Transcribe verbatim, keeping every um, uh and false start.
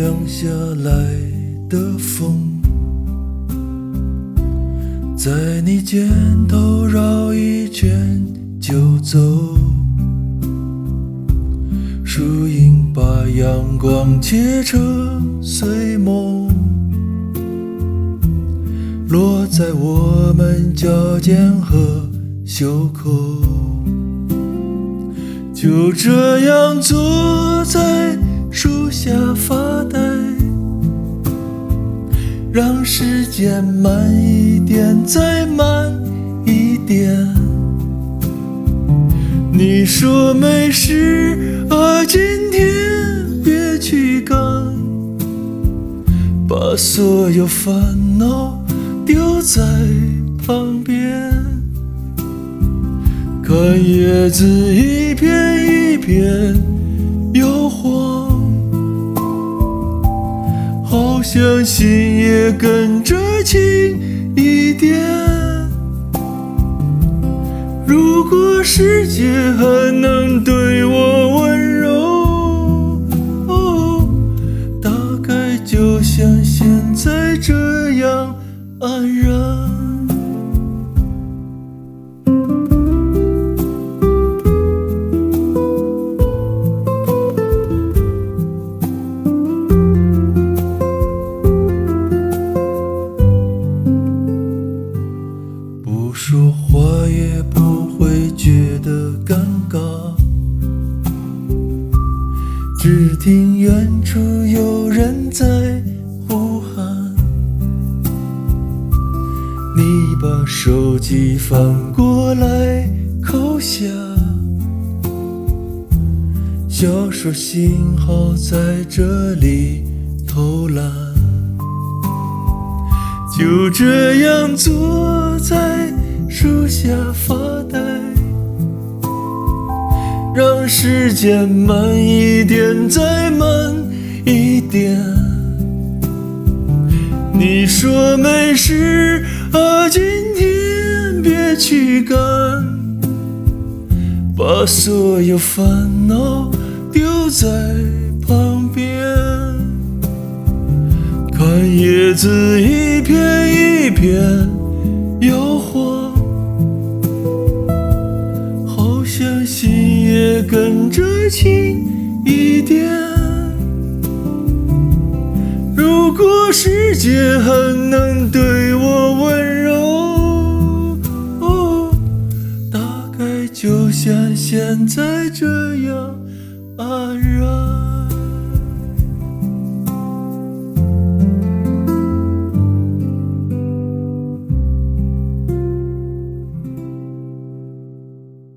凉下来的风，在你肩头绕一圈就走，树影把阳光切成碎梦，落在我们脚尖和袖口。就这样坐在树下发呆，让时间慢一点，再慢一点。你说没事啊，今天别去赶，把所有烦恼丢在旁边，看叶子一片一片摇晃，好像心也跟着轻一点。如果世界还能对我温柔，哦，大概就像现在这样安然。不说话也不会觉得尴尬，只听远处有人在呼喊。你把手机翻过来扣下，笑说幸好在这里偷懒。就这样坐在树下发呆，让时间慢一点，再慢一点。你说没事啊，今天别去赶，把所有烦恼丢在旁边，看叶子一片一片摇晃，好像心也跟着轻一点。如果世界还能对我温柔，哦，大概就像现在这样安然。